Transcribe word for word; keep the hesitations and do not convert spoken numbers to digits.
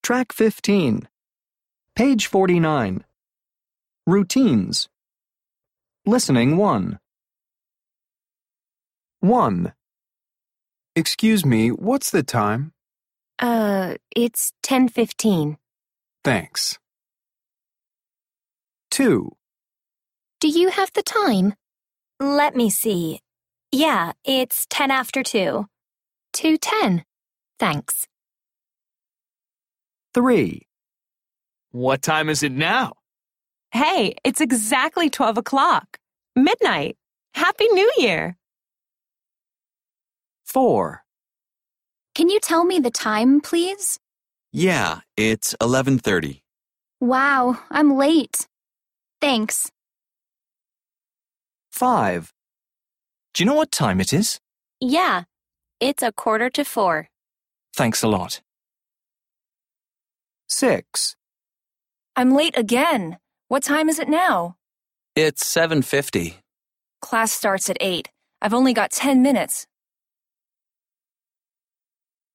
Track fifteen. Page forty-nine. Routines. Listening one. one. Excuse me, what's the time? Uh, it's ten fifteen. Thanks. two. Do you have the time? Let me see. Yeah, it's ten after two. two ten. Thanks. three. What time is it now? Hey, it's exactly twelve o'clock. Midnight. Happy New Year. four. Can you tell me the time, please? Yeah, it's eleven thirty. Wow, I'm late. Thanks. five. Do you know what time it is? Yeah, it's a quarter to four. Thanks a lot. six. I'm late again. What time is it now? It's seven fifty. Class starts at eight. I've only got ten minutes.